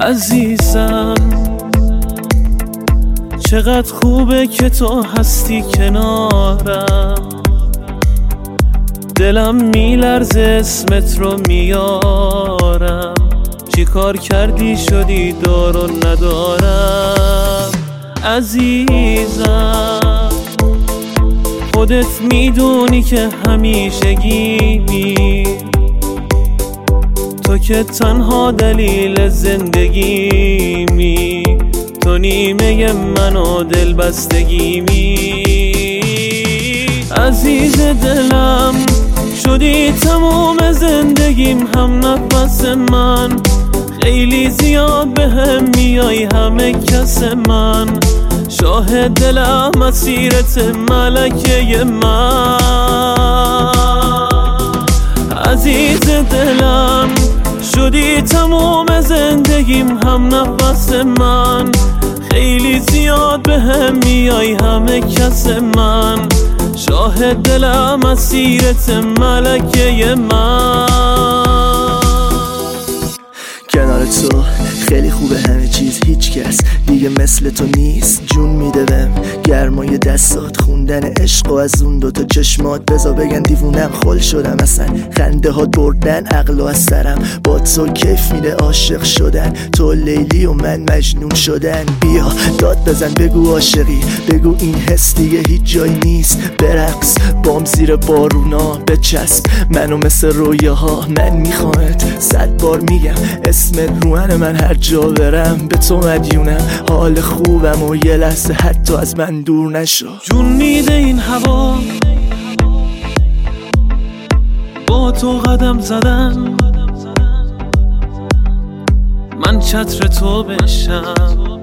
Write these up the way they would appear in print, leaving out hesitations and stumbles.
عزیزم چقدر خوبه که تو هستی کنارم، دلم میلرزه اسمت رو میارم. چی کار کردی شدی دار و ندارم عزیزم، خودت میدونی که همیشگیمی، تو که تنها دلیل زندگیمی، تو نیمه من و دل بستگیمی. عزیز دلم شدی تموم زندگیم، هم نفس من، خیلی زیاد به هم میای همه کس من، شاه دلم مسیرت ملکه من. عزیز دلم شدی تموم زندگیم، هم نفس من، خیلی زیاد به هم میای همه کس من، شاه دلم مسیرت ملکه من. کنار تو خیلی خوبه همه چیز، هیچ کس دیگه مثل تو نیست. جون میده بهم گرمای دستات، خوندن عشق و از اون دوتا چشمات. بذار بگن دیوونم خل شدم اصلا، خنده ها بردن عقلو از سرم. با تو کیف میده عاشق شدن، تو لیلی و من مجنون شدن. بیا داد بزن بگو عاشقی، بگو این حس دیگه هیچ جایی نیست. برقص بام زیر بارونا، بچسب منو مثل رویاها. من میخوامت 100 بار میگم، اسمت روحن من هر جا برم. به تو مدیونم، حال خوبم و یه لحظه حتی از من دور نشو. جون میده این هوا با تو قدم زدن، من چتر تو بشم،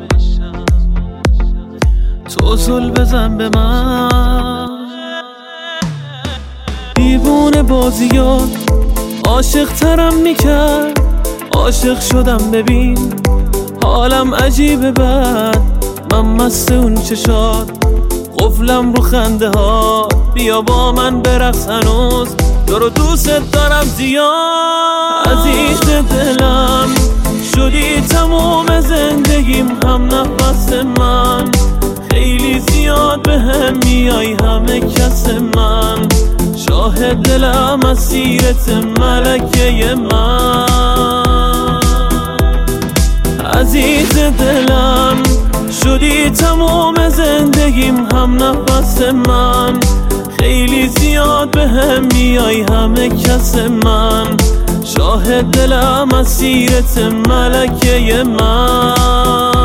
تو زل بزن به من. دیوونه بازیات عاشق ترم میکرد، عاشق شدم ببین حالم عجیبه بد. من مست اون چشات، قفلم رو خنده ها. بیا با من برقص هنوز، تو رو دوست دارم زیاد. عزیز دلم شدی تموم زندگیم، هم نفس من، خیلی زیاد به هم میای همه کس من، شاه دلم مسیرت ملکه من. عزیز دلم شدی تموم زندگیم، هم نفس من، خیلی زیاد به هم میای همه کس من، شاه دلم مسیرت ملکه من.